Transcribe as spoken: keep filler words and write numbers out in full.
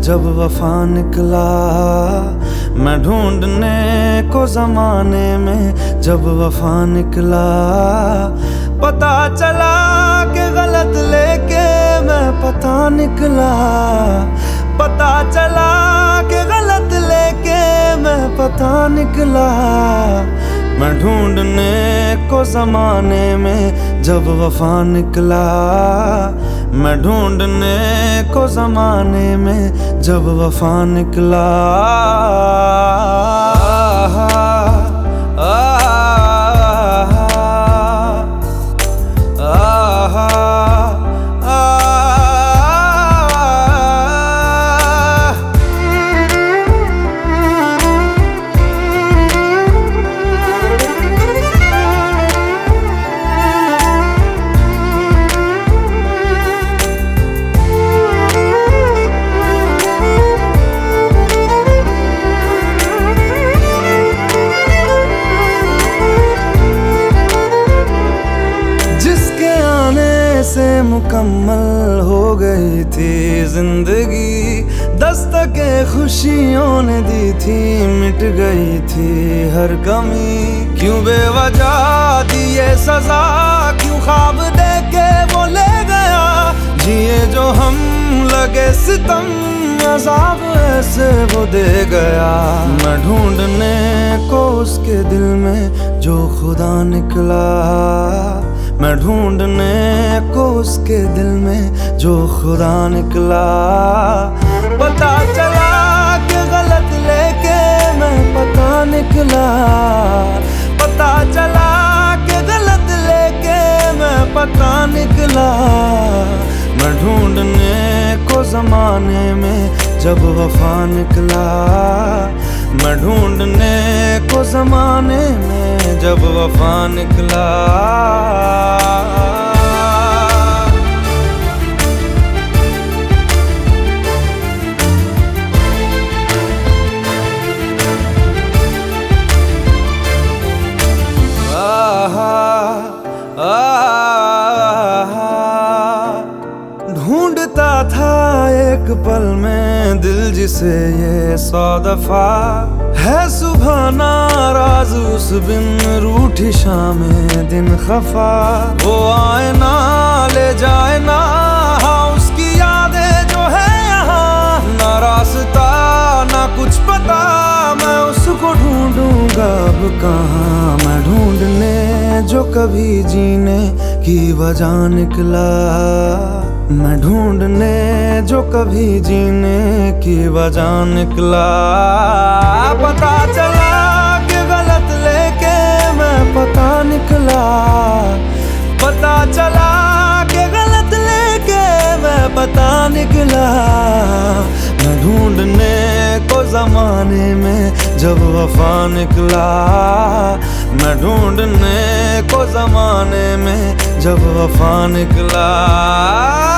जब वफा निकला। मैं ढूंढने को ज़माने में जब वफा निकला। पता चला कि गलत लेके मैं पता निकला। पता चला कि गलत लेके मैं पता निकला। मैं ढूंढने को ज़माने में जब वफा निकला। मैं ढूंढने को ज़माने में जब वफा निकला। से मुकम्मल हो गई थी जिंदगी। दस्तके खुशियों ने दी थी, मिट गई थी हर कमी। क्यों बेवजह दी ये सजा, क्यों ख्वाब देके वो ले गया। जिए जो हम लगे सितम, अज़ाब ऐसे वो दे गया। मैं ढूंढने को उसके दिल में जो खुदा निकला। मैं ढूंढने को उसके दिल में जो खुदा निकला। पता चला कि गलत लेके मैं पता निकला। पता चला कि गलत लेके मैं पता निकला। मैं ढूंढने को ज़माने में जब वफा निकला। मैं ढूंढने को ज़माने में जब वफा निकला। ढूंढता था एक पल में दिल जिसे ये सौ दफा। है सुबह नाराज उस बिन रूठी शामें दिन खफा। वो आए ना ले जाए ना, हाँ उसकी यादें जो है यहाँ। ना रास्ता ना कुछ पता, मैं उसको ढूंढूंगा अब कहाँ। मैं ढूंढने जो कभी जीने की वजह निकला। मैं ढूंढने जो कभी जीने की वजह निकला। पता चला कि गलत लेके मैं पता निकला। पता चला कि गलत लेके मैं पता निकला। मैं ढूंढने को ज़माने में जब वफा निकला। मैं ढूंढने को ज़माने में जब वफा निकला।